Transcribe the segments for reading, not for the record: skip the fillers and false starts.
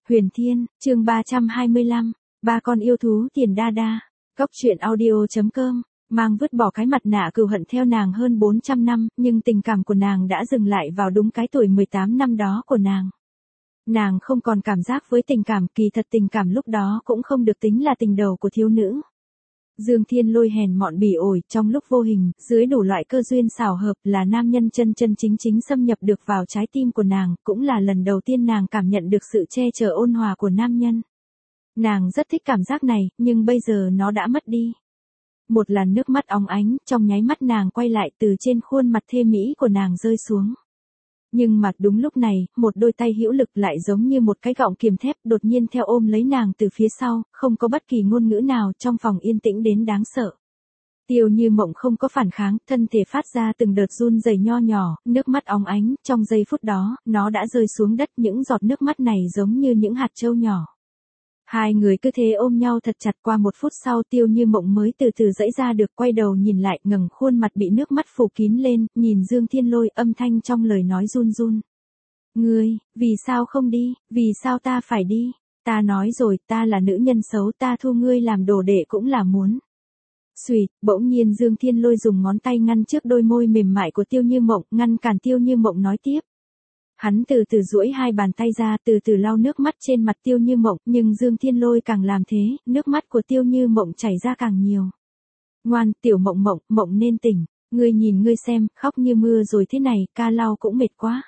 Huyền Thiên, chương 325, ba con yêu thú tiền đa đa. Cốc truyện audio.com, mang vứt bỏ cái mặt nạ cừu hận theo nàng hơn 400 năm, nhưng tình cảm của nàng đã dừng lại vào đúng cái tuổi 18 năm đó của nàng. Nàng không còn cảm giác với tình cảm, kỳ thật tình cảm lúc đó cũng không được tính là tình đầu của thiếu nữ. Dương Thiên Lôi hèn mọn bỉ ổi, trong lúc vô hình, dưới đủ loại cơ duyên xảo hợp, là nam nhân chân chân chính chính xâm nhập được vào trái tim của nàng, cũng là lần đầu tiên nàng cảm nhận được sự che chở ôn hòa của nam nhân. Nàng rất thích cảm giác này, nhưng bây giờ nó đã mất đi. Một làn nước mắt óng ánh, trong nháy mắt nàng quay lại từ trên khuôn mặt thê mỹ của nàng rơi xuống. Nhưng mà đúng lúc này, một đôi tay hữu lực lại giống như một cái gọng kiềm thép đột nhiên theo ôm lấy nàng từ phía sau, không có bất kỳ ngôn ngữ nào, trong phòng yên tĩnh đến đáng sợ. Tiêu Như Mộng không có phản kháng, thân thể phát ra từng đợt run rẩy nho nhỏ, nước mắt óng ánh, trong giây phút đó, nó đã rơi xuống đất, những giọt nước mắt này giống như những hạt châu nhỏ. Hai người cứ thế ôm nhau thật chặt, qua một phút sau Tiêu Như Mộng mới từ từ giãy ra được, quay đầu nhìn lại, ngẩng khuôn mặt bị nước mắt phủ kín lên, nhìn Dương Thiên Lôi, âm thanh trong lời nói run run. Ngươi, vì sao không đi, vì sao ta phải đi, ta nói rồi, ta là nữ nhân xấu, ta thu ngươi làm đồ đệ cũng là muốn. Xuỵt, bỗng nhiên Dương Thiên Lôi dùng ngón tay ngăn trước đôi môi mềm mại của Tiêu Như Mộng, ngăn cản Tiêu Như Mộng nói tiếp. Hắn từ từ duỗi hai bàn tay ra, từ từ lau nước mắt trên mặt Tiêu Như Mộng, nhưng Dương Thiên Lôi càng làm thế, nước mắt của Tiêu Như Mộng chảy ra càng nhiều. Ngoan, tiểu Mộng Mộng, Mộng nên tỉnh, ngươi nhìn ngươi xem, khóc như mưa rồi thế này, ca lau cũng mệt quá.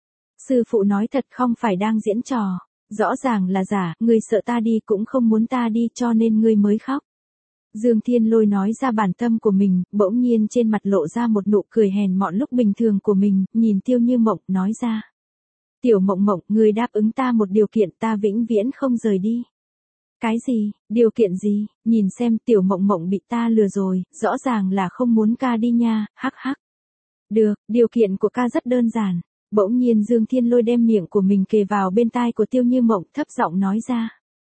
Sư phụ nói thật không phải đang diễn trò, rõ ràng là giả, ngươi sợ ta đi cũng không muốn ta đi cho nên ngươi mới khóc. Dương Thiên Lôi nói ra bản tâm của mình, bỗng nhiên trên mặt lộ ra một nụ cười hèn mọn lúc bình thường của mình, nhìn Tiêu Như Mộng, nói ra. Tiểu Mộng Mộng, ngươi đáp ứng ta một điều kiện, ta vĩnh viễn không rời đi. Cái gì, điều kiện gì, nhìn xem Tiểu Mộng Mộng bị ta lừa rồi, rõ ràng là không muốn ca đi nha, hắc hắc. Được, điều kiện của ca rất đơn giản. Bỗng nhiên Dương Thiên Lôi đem miệng của mình kề vào bên tai của Tiêu Như Mộng, thấp giọng nói ra.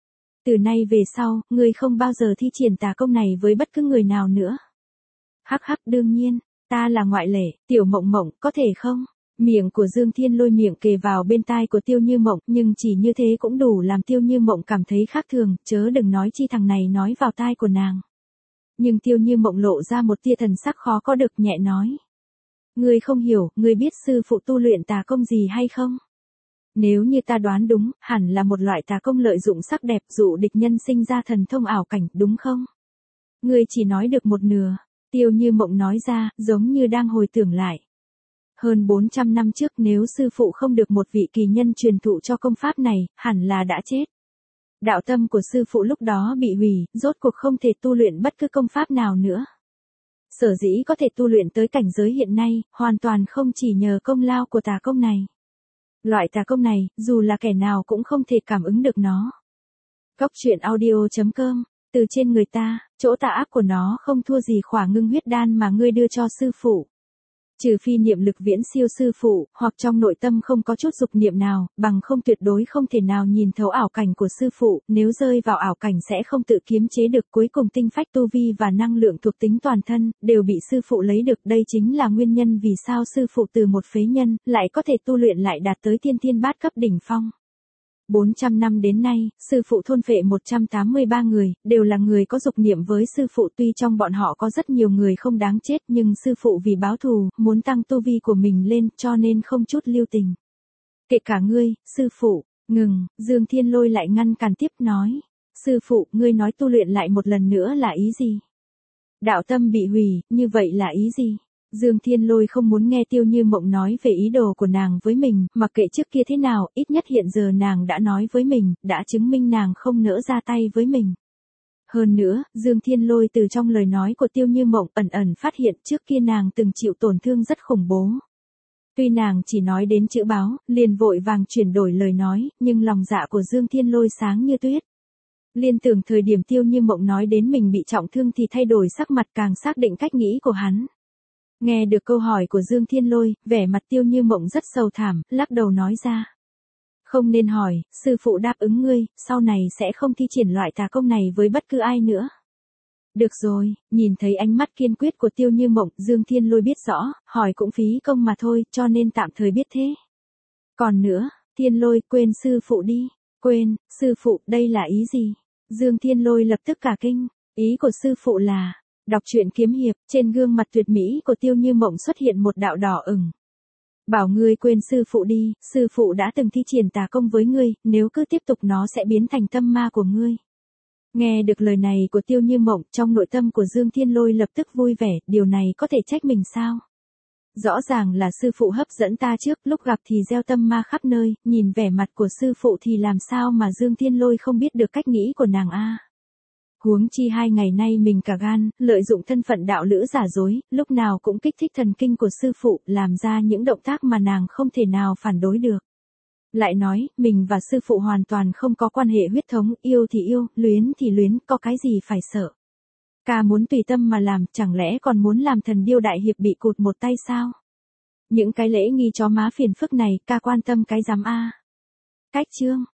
Từ nay về sau, ngươi không bao giờ thi triển tà công này với bất cứ người nào nữa. Hắc hắc, đương nhiên, ta là ngoại lệ, Tiểu Mộng Mộng, có thể không? Miệng của Dương Thiên Lôi miệng kề vào bên tai của Tiêu Như Mộng, nhưng chỉ như thế cũng đủ làm Tiêu Như Mộng cảm thấy khác thường, chớ đừng nói chi thằng này nói vào tai của nàng. Nhưng Tiêu Như Mộng lộ ra một tia thần sắc khó có được, nhẹ nói. Ngươi không hiểu, ngươi biết sư phụ tu luyện tà công gì hay không? Nếu như ta đoán đúng, hẳn là một loại tà công lợi dụng sắc đẹp dụ địch nhân sinh ra thần thông ảo cảnh, đúng không? Ngươi chỉ nói được một nửa, Tiêu Như Mộng nói ra, giống như đang hồi tưởng lại. Hơn 400 năm trước nếu sư phụ không được một vị kỳ nhân truyền thụ cho công pháp này, hẳn là đã chết. Đạo tâm của sư phụ lúc đó bị hủy, rốt cuộc không thể tu luyện bất cứ công pháp nào nữa. Sở dĩ có thể tu luyện tới cảnh giới hiện nay, hoàn toàn không chỉ nhờ công lao của tà công này. Loại tà công này, dù là kẻ nào cũng không thể cảm ứng được nó. Cốc truyện audio.com, từ trên người ta, chỗ tà ác của nó không thua gì khỏa ngưng huyết đan mà ngươi đưa cho sư phụ. Trừ phi niệm lực viễn siêu sư phụ, hoặc trong nội tâm không có chút dục niệm nào, bằng không tuyệt đối không thể nào nhìn thấu ảo cảnh của sư phụ, nếu rơi vào ảo cảnh sẽ không tự kiềm chế được, cuối cùng tinh phách tu vi và năng lượng thuộc tính toàn thân, đều bị sư phụ lấy được, đây chính là nguyên nhân vì sao sư phụ từ một phế nhân, lại có thể tu luyện lại đạt tới thiên thiên bát cấp đỉnh phong. 400 năm đến nay, sư phụ thôn phệ 183 người, đều là người có dục niệm với sư phụ, tuy trong bọn họ có rất nhiều người không đáng chết nhưng sư phụ vì báo thù, muốn tăng tu vi của mình lên cho nên không chút lưu tình. Kể cả ngươi, sư phụ, ngừng, Dương Thiên Lôi lại ngăn cản tiếp nói. Sư phụ, ngươi nói tu luyện lại một lần nữa là ý gì? Đạo tâm bị hủy, như vậy là ý gì? Dương Thiên Lôi không muốn nghe Tiêu Như Mộng nói về ý đồ của nàng với mình, mặc kệ trước kia thế nào, ít nhất hiện giờ nàng đã nói với mình, đã chứng minh nàng không nỡ ra tay với mình. Hơn nữa, Dương Thiên Lôi từ trong lời nói của Tiêu Như Mộng ẩn ẩn phát hiện trước kia nàng từng chịu tổn thương rất khủng bố. Tuy nàng chỉ nói đến chữ báo, liền vội vàng chuyển đổi lời nói, nhưng lòng dạ của Dương Thiên Lôi sáng như tuyết. Liên tưởng thời điểm Tiêu Như Mộng nói đến mình bị trọng thương thì thay đổi sắc mặt, càng xác định cách nghĩ của hắn. Nghe được câu hỏi của Dương Thiên Lôi, vẻ mặt Tiêu Như Mộng rất sầu thảm, lắc đầu nói ra. Không nên hỏi, sư phụ đáp ứng ngươi, sau này sẽ không thi triển loại tà công này với bất cứ ai nữa. Được rồi, nhìn thấy ánh mắt kiên quyết của Tiêu Như Mộng, Dương Thiên Lôi biết rõ, hỏi cũng phí công mà thôi, cho nên tạm thời biết thế. Còn nữa, Thiên Lôi, quên sư phụ đi. Quên, sư phụ, đây là ý gì? Dương Thiên Lôi lập tức cả kinh, ý của sư phụ là, đọc truyện kiếm hiệp, trên gương mặt tuyệt mỹ của Tiêu Như Mộng xuất hiện một đạo đỏ ửng. Bảo ngươi quên sư phụ đi, sư phụ đã từng thi triển tà công với ngươi, nếu cứ tiếp tục nó sẽ biến thành tâm ma của ngươi. Nghe được lời này của Tiêu Như Mộng, trong nội tâm của Dương Thiên Lôi lập tức vui vẻ, điều này có thể trách mình sao? Rõ ràng là sư phụ hấp dẫn ta trước, lúc gặp thì gieo tâm ma khắp nơi, nhìn vẻ mặt của sư phụ thì làm sao mà Dương Thiên Lôi không biết được cách nghĩ của nàng a? Huống chi 2 ngày nay mình cả gan, lợi dụng thân phận đạo lữ giả dối, lúc nào cũng kích thích thần kinh của sư phụ, làm ra những động tác mà nàng không thể nào phản đối được. Lại nói, mình và sư phụ hoàn toàn không có quan hệ huyết thống, yêu thì yêu, luyến thì luyến, có cái gì phải sợ. Ca muốn tùy tâm mà làm, chẳng lẽ còn muốn làm thần điêu đại hiệp bị cụt một tay sao? Những cái lễ nghi chó má phiền phức này, ca quan tâm cái giám a. Cách chương.